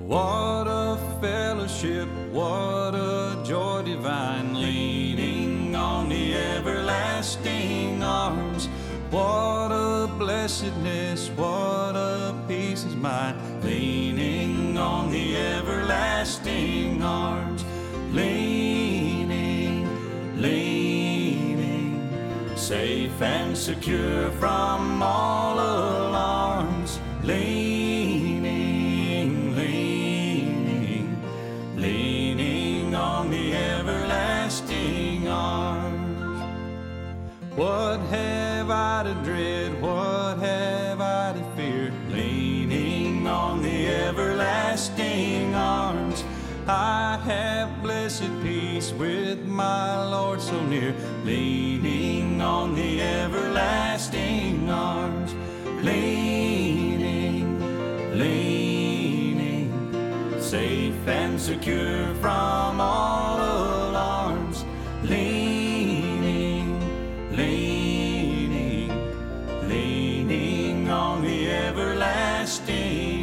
What a fellowship, what a joy divine, leaning on the everlasting arms. What a blessedness, what a peace is mine, leaning on the everlasting arms. Leaning, safe and secure from all alarms. Leaning on the everlasting arms. What have I to dread? What have I to fear? Leaning on the everlasting arms. I have blessed peace with my Lord so near. Leaning on the everlasting arms. Leaning, safe and secure from all alarms. Leaning on the everlasting